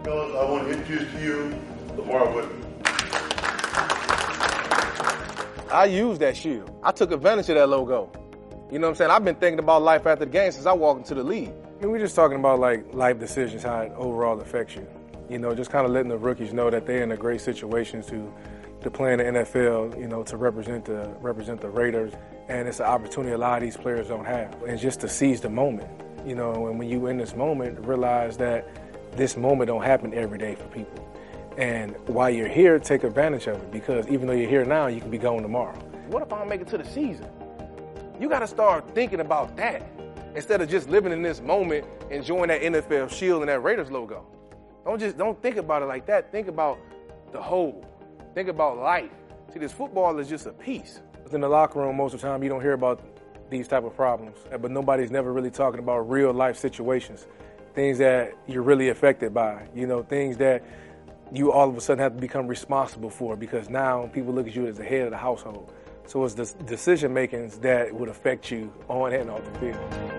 Fellas, I want to introduce to you Lamar Whitman. I used that shield. I took advantage of that logo. You know what I'm saying? I've been thinking about life after the game since I walked into the league. I mean, we're just talking about like life decisions, how it overall affects you. You know, just kind of letting the rookies know that they're in a great situation to play in the NFL, you know, to represent the Raiders. And it's an opportunity a lot of these players don't have. And just to seize the moment, you know, and when you in this moment, realize that this moment don't happen every day for people. And while you're here, take advantage of it, because even though you're here now, you can be gone tomorrow. What if I don't make it to the season? You got to start thinking about that instead of just living in this moment, enjoying that NFL shield and that Raiders logo. Don't think about it like that. Think about the whole. Think about life. See, this football is just a piece. In the locker room, most of the time, you don't hear about these type of problems, but nobody's never really talking about real life situations, things that you're really affected by, you know, things that you all of a sudden have to become responsible for, because now people look at you as the head of the household. So it's the decision makings that would affect you on and off the field.